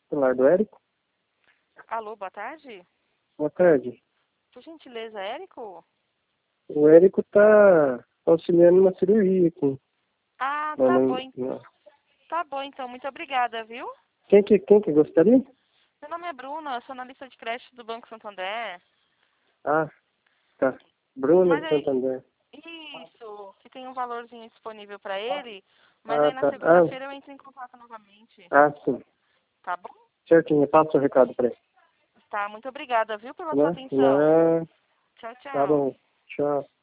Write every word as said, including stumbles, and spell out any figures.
Celular do Érico? Alô, boa tarde. Boa tarde. Por gentileza, Érico? O Érico tá auxiliando uma cirurgia aqui. Ah, Lá tá no- bom. na- Tá bom, então. Muito obrigada, viu? Quem que, quem que gostaria? Meu nome é Bruna, eu sou analista de crédito do Banco Santander. Ah, tá. Bruno Mas de aí, Santander. isso, que tem um valorzinho disponível pra ele, mas Ah, aí na tá. Ah, segunda-feira eu entro em contato novamente. ah, sim. Tá bom? Certinho, passa o recado pra ele. Tá, muito obrigada, viu, pela sua Né? atenção. Não, Tchau, tá tchau. bom. Tchau.